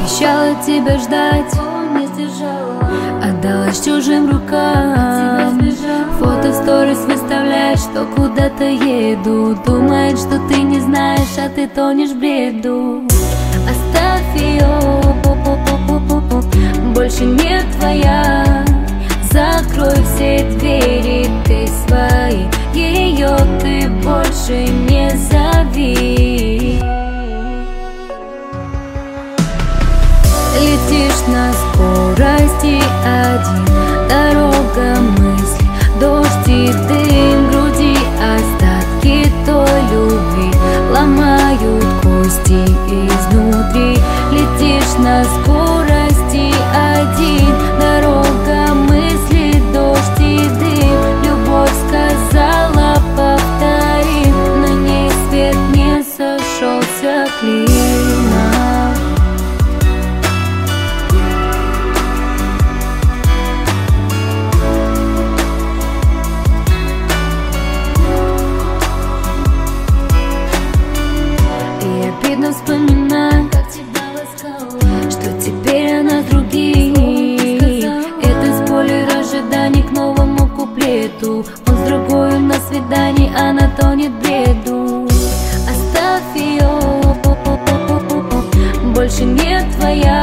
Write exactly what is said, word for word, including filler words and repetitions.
Обещала тебя ждать, не сдержала, отдалась чужим рукам. Фото в сторис выставляешь, что куда-то еду. Думает, что ты не знаешь, а ты тонешь в бреду. Оставь ее, больше не твоя. Закрой все двери, ты свои. Ее ты больше не зови. Летишь на скорости один, дорога мысли, дождь и дым, груди остатки той любви ломают кости изнутри. Летишь на скорости один, дорога мысли, дождь и дым. Любовь сказала повтори, на ней свет не сошелся клином. Обидно вспоминать, как тебя ласкала, что теперь она с другим. Это с болью ожиданий к новому куплету. Он с другой на свидании, она тонет в бреду. Оставь ее, больше не твоя.